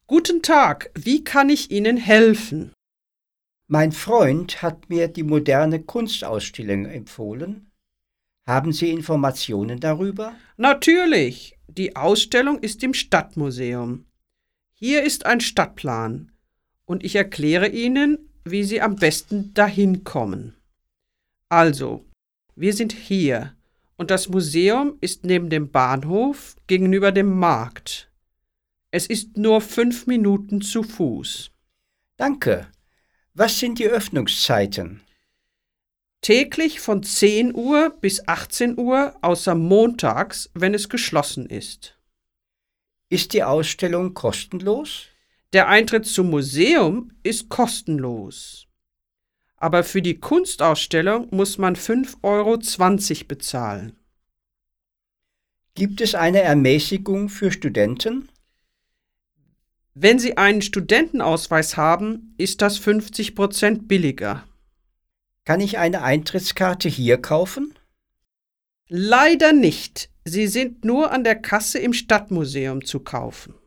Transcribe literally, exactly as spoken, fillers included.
Guten Tag, wie kann ich Ihnen helfen? Mein Freund hat mir die moderne Kunstausstellung empfohlen. Haben Sie Informationen darüber? Natürlich, die Ausstellung ist im Stadtmuseum. Hier ist ein Stadtplan und ich erkläre Ihnen, wie Sie am besten dahin kommen. Also, wir sind hier und das Museum ist neben dem Bahnhof gegenüber dem Markt. Es ist nur fünf Minuten zu Fuß. Danke. Was sind die Öffnungszeiten? Täglich von zehn Uhr bis achtzehn Uhr, außer montags, wenn es geschlossen ist. Ist die Ausstellung kostenlos? Der Eintritt zum Museum ist kostenlos. Aber für die Kunstausstellung muss man fünf Euro zwanzig bezahlen. Gibt es eine Ermäßigung für Studenten? Wenn Sie einen Studentenausweis haben, ist das fünfzig Prozent billiger. Kann ich eine Eintrittskarte hier kaufen? Leider nicht. Sie sind nur an der Kasse im Stadtmuseum zu kaufen.